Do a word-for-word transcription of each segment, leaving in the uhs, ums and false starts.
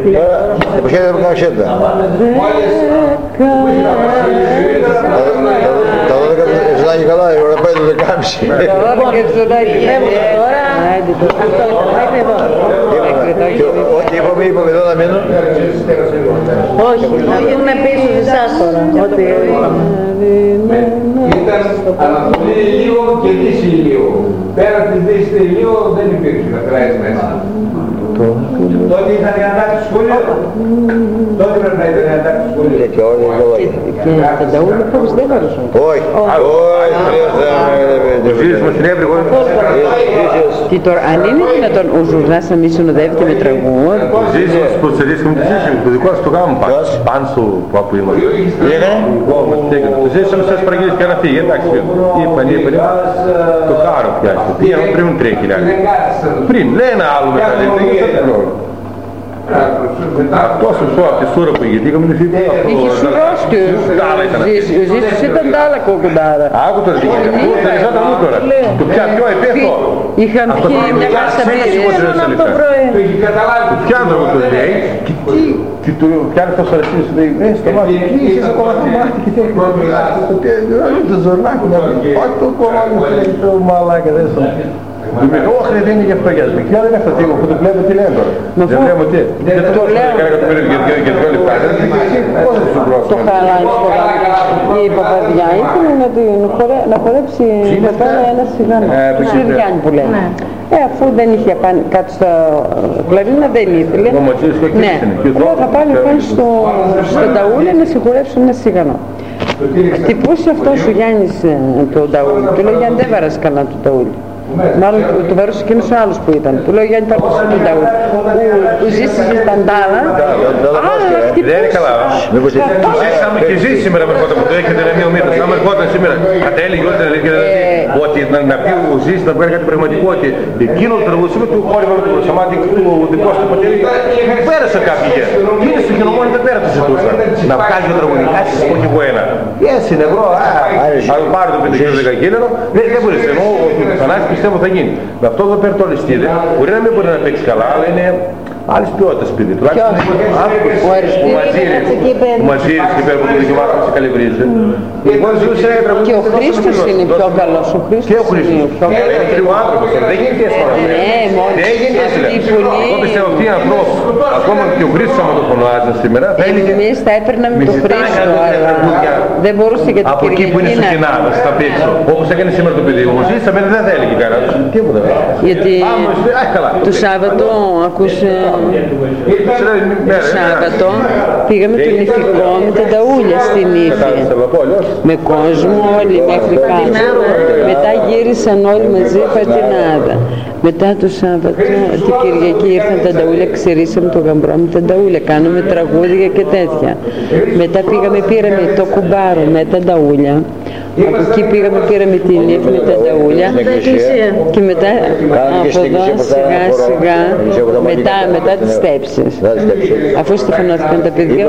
Почему я вообще да? Жена Николая, уже пойду за камешки. Όχι, είπαμε, είπαμε εδώ να μείνω. Όχι, να μείνουμε πίσω σε εσάς τώρα. Ήταν Ανατολή Ηλίου και Δύση Ηλίου. Πέρα της Δύσης Ηλίου δεν υπήρξε κατράγες μέσα. Τότε ήταν η αντάξη του σχολείου. Τότε πρέπει να ήταν η αντάξη του σχολείου. Και όλοι είναι λόγια. Και τα ταούλα πώς δεν βαρούσαν. Όχι, όχι, Ο Ζήλιος μας την έβριγε. Τι τώρα, αν είναι δυνατόν ο Ζουρνάς να μην συνοδεύεται με τραγούδι. Ο Ζήλιος μας προσελίσαμε τη ζήση, το δικό σας το γάμο πάνω στο που είμαστε. Το ζήσαμε σας παραγγείλεις και να φύγει, εντάξει. Είπαν, είπαν, το κάρο πιάστε. Πήγαμε πριν τρέχει, λέει. Πριν, λέει ένα άλλο μετά, λέει. Αυτός ο σώα, τη σούρα που είχε, είχαμε τη φύγει. Είχε σουρός και ο Ζήσος ήταν τα άλλα κοκκοντάρα. Άκου τώρα τι γίνεται, θα ριζόταν μου τώρα. Το πια πιο επέφτω. Είχαν πιει μια κασαμπύρια. Το είχε καταλάβει. Το πιάνω μου το λέει και τι του πιάνει τόσο αρεσί σου λέει, ε, στο μάτι, είσαι ακόμα το μάτι και θέλει το ζορνάκι να βρει. Όχι το κομμάτι μου λέει το μαλάκα δεν σου. Του μιλώ, όχι δεν είναι για φτωχιασμοί. Και δεν είναι αυτό τίγο που το βλέπω τι λένε τώρα. Δεν βλέπω τι. Δεν το λέω. Για δυο λεπτά. Το χαλάει στο γάμο. Η παπαδιά ήθελε να χορέψει ένα σιγάνο. Το Σιριάνι που λένε. Ε, αφού δεν είχε πάνω κάτω στα κλαρίνα δεν ήθελε. Ναι, εγώ θα πάλι πάνω στο ταούλι να συγχωρέψω ένα σιγανό. Χτυπούσε αυτός ο Γιάννης το ταούλι. Του λέει Γιάννη δεν βάρασε καλά το ταούλι. Μάλλον το βάρωσε εκείνος ο άλλος που ήταν. Του λέει Γιάννη πάρκωσε το ταούλι. Του ζήσαμε τα ντάλα. Δεν είναι καλά. Ζήσαμε και ζήσει σήμερα με κότα που το έχετε να μην ομίλω. Αν ερχόταν σήμερα κατέληγε όλη την αλήθεια ότι να πει ο Ζήσης να βγάλει κάτι πραγματικό ότι εκείνο το τραγουδισμό του χώρευε με το προσαμάτι του δικό του πατέρι πέρασαν κάποιοι γέρ. Είναι στο κοινομόνι δεν πέρα το ζητούσαν. Να βγάλει το τραγουδί, κάτι στις πόχη που ένα. Έτσι νευρό, αν πάρει το πέντε χιλιάδες δεκακίνητο, δεν μπορείς. Ενώ ο Θανάσης πιστεύω θα γίνει. Με αυτό εδώ πέρα το ληστίδε, μπορεί να μην μπορεί να παίξει καλά, αλλά είναι άλλης ποιότητας παιδί. Τουλάχιστον ο Μαζίρης, ο Μαζίρης και πέρα που το δικαιωμάτων σε καλυβρίζει. Και ο Χρήστος είναι πιο καλός. Και ο Χρήστος. Είναι και ο άνθρωπος. Δεν γίνεται έτσι τώρα. Δεν γίνεται έτσι. Εγώ πιστεύω αυτοί οι ανθρώποι, ακόμα και ο Χρήστος άμα το φωνάζουν σήμερα, θα έλεγε... Εμείς θα έπαιρναμε το Χρήστο, αλλά δεν μπορούσε για την από εκεί που είναι στο κοινά, στα πίσω. Όπως έκανε σήμερα το παιδί. Ο Ζήσης δεν θα έλεγε κανένα. Τίποτα. Γιατί το Σάββατο ακούσε... Το Σάββατο πήγαμε τον Ιφικό με τα ταούλια στην Ήφη. Με κόσμο όλοι μέχρι κάτω. Μετά γύρισαν όλοι μαζί πατινάδα. Μετά το Σάββατο, την Κυριακή ήρθαν τα ταούλια, ξερίσαμε το γαμπρό με τα ταούλια, κάνουμε τραγούδια και τέτοια. Μετά πήγαμε, πήραμε το κουμπάρο με τα ταούλια. Από εκεί πήγαμε, πήραμε την Ήφη με τα ταούλια και μετά από εδώ σιγά σιγά μετά, μετά τις στέψεις. Αφού στεφανώθηκαν τα παιδιά,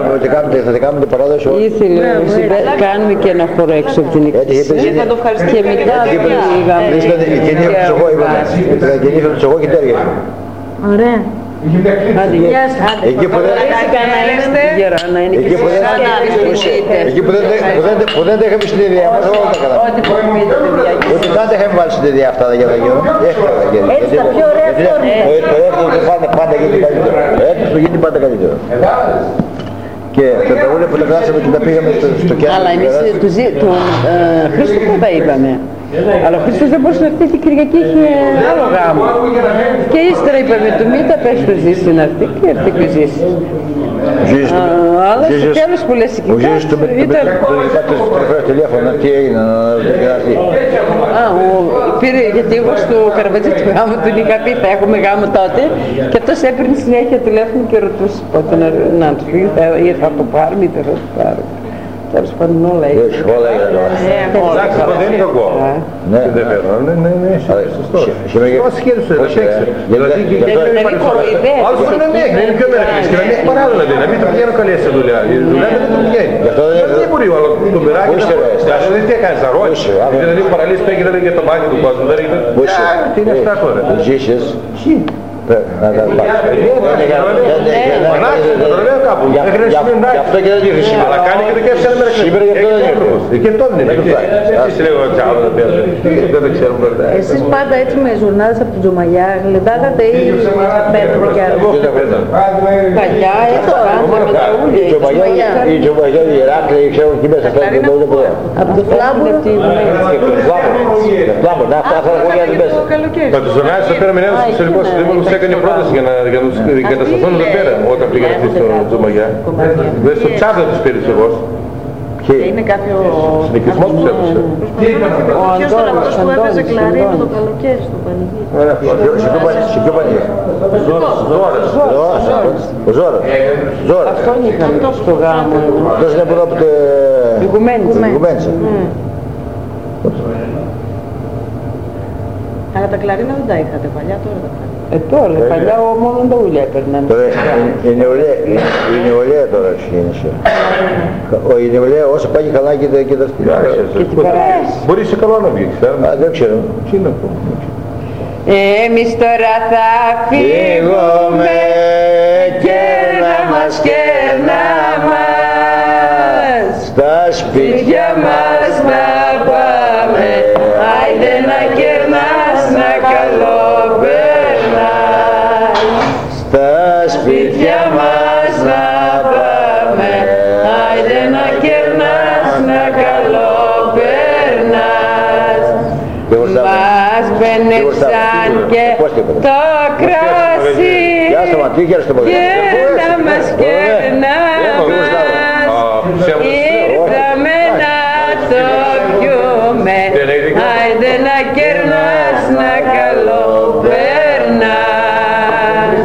ήθελε κάνουμε και ένα χώρο έξω από την εκκλησία και μετά πήγαμε. Ωραία. Γεια σας. Εκεί που δεν τα είχαμε στην ιδέα μας, όλα τα καλά. Ότι δεν τα είχαμε βάλει στην ιδέα αυτά για τα γύρω. Έτσι τα πιο ωραία Το έκτο πάντα γίνεται καλύτερο. Το έκτο γίνεται πάντα καλύτερο. Και τα ταούλια που λεγάσαμε και τα πήγαμε στο κέντρο. Αλλά εμείς του Χρήστο που τα είπαμε. Αλλά ο Χρήστος δεν μπορούσε να έρθει την Κυριακή, είχε άλλο γάμο. Και ύστερα είπαμε του μην τα πες το Ζήση να έρθει και έρθει και ο Ζήσης. Αλλά στο τέλος που λες εκεί κάτω ήταν... Το τηλέφωνο, τι έγινε, να έρθει. Πήρε, γιατί εγώ στο Καραβατζή του γάμου του είχα πει θα έχουμε γάμο τότε και αυτός έπαιρνε συνέχεια τηλέφωνο και ρωτούσε πότε να του πει ή θα το πάρουμε ή δεν θα το πάρουμε. Τέλος πάντων όλα έγινε. Όλα έγινε. Εντάξει, δεν είναι κακό. Δεν φέρνω, ναι, σωστό. Πώς σκέφτεσαι, να παίξει. Δηλαδή, άλλος μπορεί να μην έχει, να είναι πιο μερακλής και να μην έχει παράδειγμα, να μην του πηγαίνω καλή σε δουλειά. Η δουλειά δεν του πηγαίνει. Δεν μπορεί ο άλλος το μεράκι να φτάσει. Δεν τι έκανες να ρώτησε. Δηλαδή, παραλύσεις πέγει δεν είναι για το μάτι του κόσμου. Τι είναι αυτά τώρα. Να τα πάρει. Γι' αυτό και δεν δείχνει σήμερα. Αλλά κάνει και το κέφι σήμερα. Σήμερα γι' αυτό δεν δείχνει. Και αυτό δεν είναι. Εσείς λέω τσάου δεν παίζουν. Δεν το ξέρουμε πρώτα. Εσείς πάντα έτσι με ζουρνάδες από την Τζουμαγιά γλεντάγατε ή παίρνετε κι άλλο? Παλιά έτρωγα με τα ούλια. Η Τζουμαγιά, η Ηράκλη, ξέρω εκεί μέσα στα δεν μπορούν ποτέ. Από το φλάμπουρο. Φλάμπουρο, να αυτά θα ακούγια την μέσα. Θα τους δονάσεις εδώ πέρα με νέους εξωτερικούς δήμαρχους έκανε πρόταση για να τους εγκατασταθούν εδώ πέρα όταν πήγαινε αυτή στο Τζουμαγιά. Στο τσάδο τους πήρε εγώ. Είναι κάποιο... Συνοικισμός τους έπαιξε. Ποιος ήταν αυτός που έπαιζε κλαρίνο το καλοκαίρι στο πανηγύρι? Σε ποιο πανηγύρι? Ο Ζώρας. Ζώρας. Αυτόν είχαμε στο γάμο. Αυτός είναι πρώτα από το... Γκουμέντσα. Αλλά τα κλαρίνα δεν τα είχατε παλιά, τώρα τα είχατε. Ε, τώρα, παλιά μόνο τα ούλια έπαιρναν. Τώρα η νεολαία τώρα ξεκίνησε. Η νεολαία όσο πάει καλά και τα στηράζει. Μπορεί σε καλό να βγει, ξέρω. Δεν ξέρω. Τι να πω. Εμείς τώρα θα φύγουμε και να μας και να μας στα σπίτια μας να πάμε. Άιντε να κερνάς, να καλό περνάς. Στα σπίτια μας να πάμε. Άιντε να κερνάς, να καλό περνάς. Μας πενεξάν και το κράσι και να μας κερνάμε. Ήρθαμε να το πιούμε. Άιντε να κερνάς, να καλό περνάς.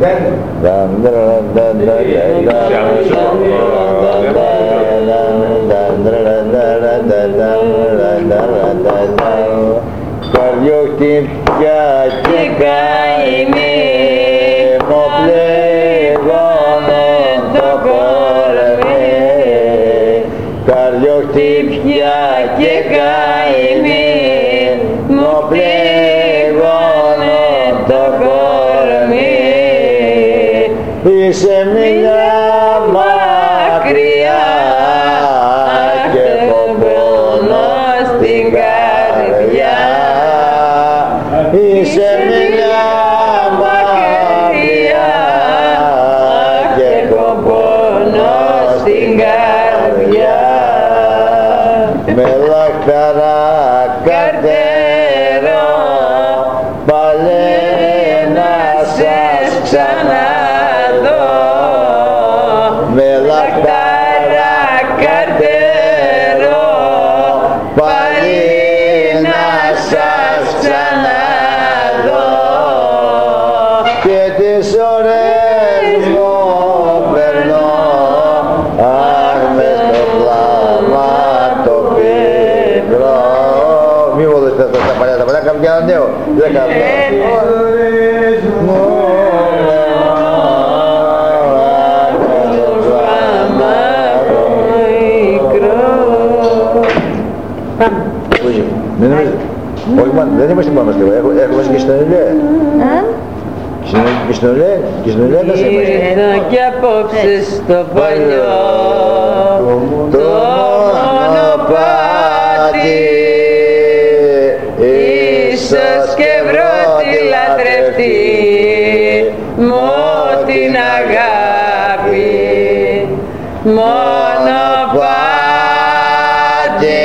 Καρδιοχτύπια και καημή μου πληγώνε το κορμί. Καρδιοχτύπια και καημή μου πληγώνε το κορμί. Είσαι μια μακριά και έχω πόνο στην καρδιά. Είσαι μια μακριά και έχω πόνο στην καρδιά. Με λαχταρά καρτέρω πάλι να σας ξαναδώ. Με λαχταρά καρτέρω πάλι να σας ξαναδώ. Και τις ώρες μου περνώ αχ μες στο πλάμα το πικρό. Μη μου δώσετε τα παλιά, τα παλιά κάνουν και ένα νέο. Δεν κάνουν. Όχι μάνα, δεν είμαστε μόνο μας λίγο, έχουμε και στην Ελέα. Και στην Ελέα, και στην Ελέα δεν είμαστε. Ήρθα κι απόψε στο παλιό το μονοπάτι. Ίσως και βρω τη λατρευτή μου την αγάπη. Μονοπάτι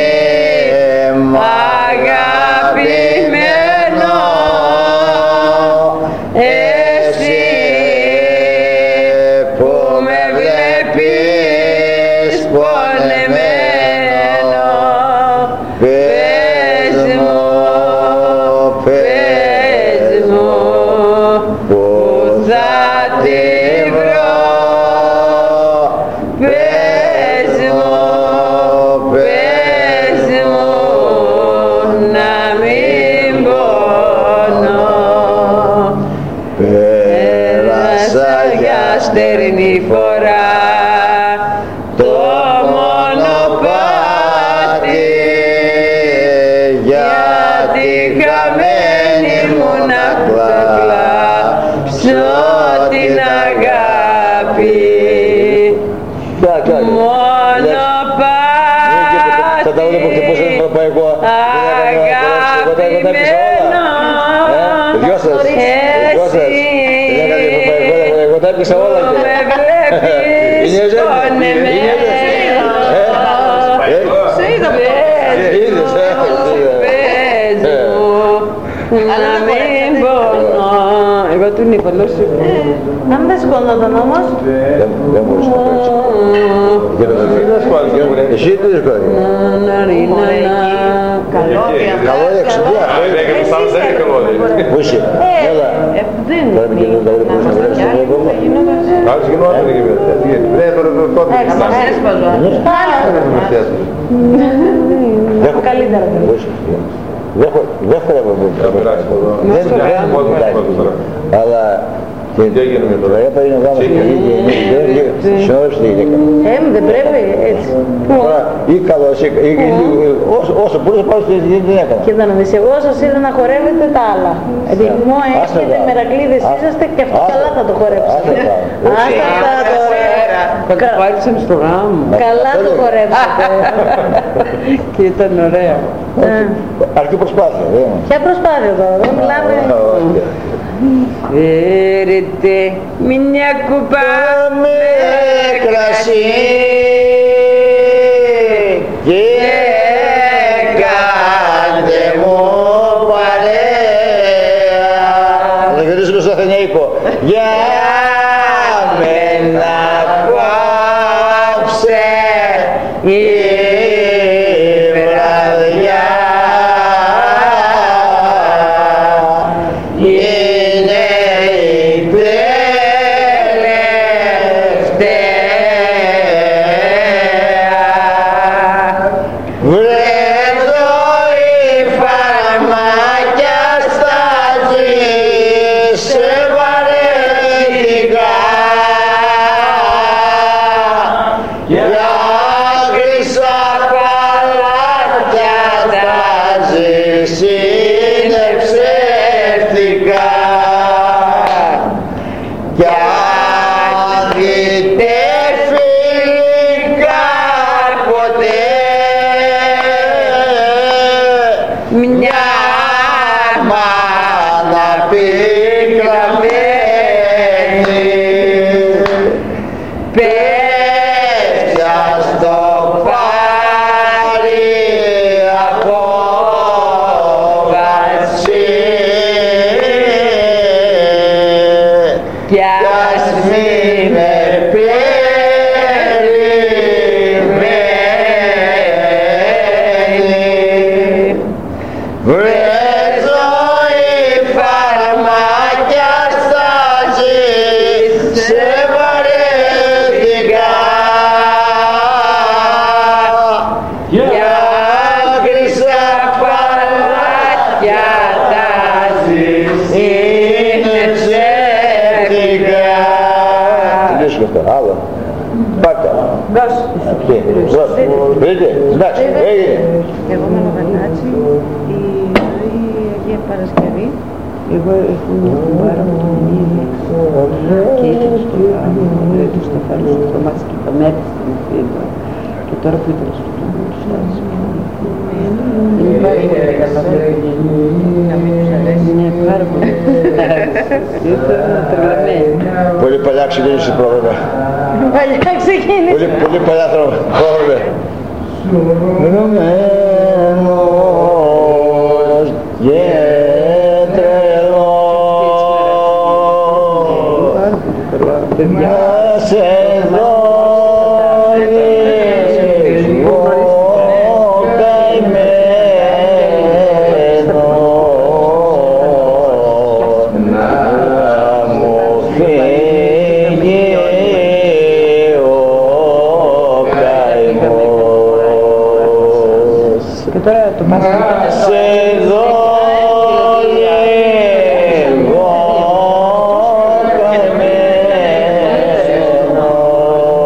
αγαπημένο, εσύ που με βλέπεις πονεμένο, πες μου, πες μου που θα τη βρω. Πες μου, πες μου να μην πονώ. Πέρασα για στερνή φορά το μονοπάτι, γιατί χαμένη μου να κλαψα Μόνο πάτη τα ταούλα που χτυπούσαν το ευρωπαϊκό. Αγαπημένο Δυο σας, δυο σας. Δεν έκανε ευρωπαϊκό, εγώ τα έπισα όλα. με βλέπεις στον εμένα. Σε είδα που να μην πονώ. Εγώ του είπα, λέω σου. αν δεν σκόνονταν όμως. Δεν μπορούσα να παίξω. Εσύ τι δυσκολεύει. Καλώδια. Καλώδια, ξυπνιά. Πού είσαι. Έλα. Δεν Τώρα με κοινωνούν τα ούλα που μπορείς να βλέπεις το βλέπω. Άλλος γινόταν και βέβαια. Ναι, τώρα το τότε. Καλύτερα. Δεν χωρεύω μου. Δεν χωρεύω. Αλλά τώρα έπαιρνε ο γάμος και συνόδευσε τη γυναίκα. Ε, δεν πρέπει έτσι. Τώρα ή καλώς ή όσο μπορείς να πάρεις τη γυναίκα. Κοίτα να δεις, εγώ σας είδα να χορεύετε τα άλλα. Ρυθμό έχετε, μερακλείδες είσαστε και αυτό καλά θα το χορέψετε. Άστα τα τώρα. Θα το πάρεις στο γάμο. Καλά το χορέψετε. Και ήταν ωραία. Αρκεί προσπάθεια. Ποια προσπάθεια τώρα, δεν μιλάμε. Φέρετε μια κουπά με κρασί και κάντε μου παρέα. Θα γυρίσουμε στο Αθηναϊκό. Για μένα κόψε η βραδιά. Είναι η τελευταία. Βρέτω η φαρμάκια στάζει, σε βαρέθηκα. Για χρυσά παλάτια στάζεις, είναι ψεύτικα. Κι αν δείτε φιλικά ποτέ μια μάνα πικραμένη πέφτει στο πάρει απόβαση. Κι ας μην με περιμένει. Βρέζω η φαρμάκια στάζει, σε βαρέθηκα. Για χρυσά παλάτια τάζεις, είναι ψεύτικα. Τελειώσουμε αυτό, άλλο. Πάρτε. Γκος. Βρείτε, εντάξει, έγινε. Εγώ με Λογανάτσι, η Αγία Παρασκευή. Εγώ έχω μια κουμπάρα μου τον Ηλίξο και ήταν στο γάμο, δεν τους τα φέρνω στο μάτι και τα μέρη στην φίλη. Και τώρα που ήταν στο γάμο τους άρεσε. Είναι πάρα πολύ καλά παιδιά. Να μην τους αρέσει. Είναι πάρα πολύ καλά. Ήταν τρελαμένη. Πολύ παλιά ξεκίνησε το πρόγραμμα. Παλιά ξεκίνησε. Πολύ, πολύ παλιά πρόγραμμα. Ρωμένος και τρελός να σε δω λίγο καημένο να μου φύγει ο καημός. Και τώρα το πας Σε δω λίγο καημένο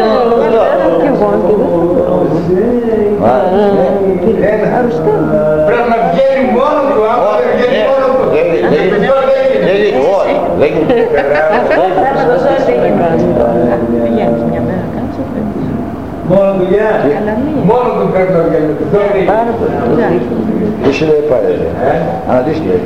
Και εγώ και δεν θα αρρωσταίνω. Πρέπει να βγαίνει μόνο του, άμα δεν βγαίνει μόνο του. Δεν γίνει, όχι. Δεν γίνει. Πηγαίνεις μια μέρα, κάνεις αυτό. Μόνο δουλειά. Αλλά μία. Μόνο του πρέπει να βγαίνει. Πάρα πολύ. Τι σου λέει πάλι. Αναντήσει λέει.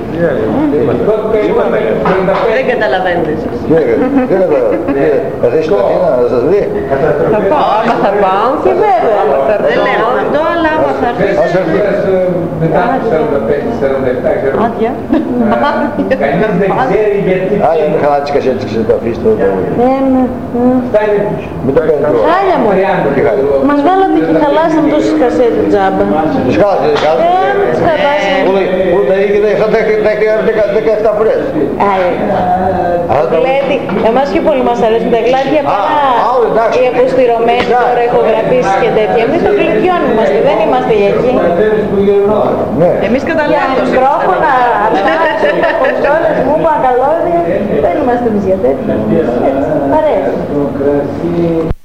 Δεν καταλαβαίνετε εσείς. Δεν καταλαβαίνω. Θα θέσει το Αθήνα να σας βρει. Θα πάω, άμα θα πάω και βέβαια. Δεν λέω αυτό, αλλά άμα θα έρθει. Μετά από σαράντα πέντε σαράντα επτά ξέρω. Άδεια. Κανείς δεν ξέρει γιατί. Άλλη με χαλά τις κασέτες και το αφήσει το τραγούδι. Αυτά είναι Μην το παίρνει τώρα. Χάλια μου. Μας βάλατε και χαλάσαμε τόσες κασέτες τζάμπα. Τις χάλασε, τις χάλασε. Ε, τις χαλάσαμε. Ούτε είχε δεκαεπτά φορές. Γλέτη, εμάς και πολύ μας αρέσουν τα γλάτια παρά οι αποστηρωμένοι τώρα ηχογραφήσεις και τέτοια. Εμείς το γλυκιόν είμαστε, δεν είμαστε για εκεί. Εμείς Για καταλάβουμε. μικρόφωνα, αυτά, κονσόλες, μου, καλώδια, δεν είμαστε εμείς για τέτοια. Έτσι, μ' αρέσει.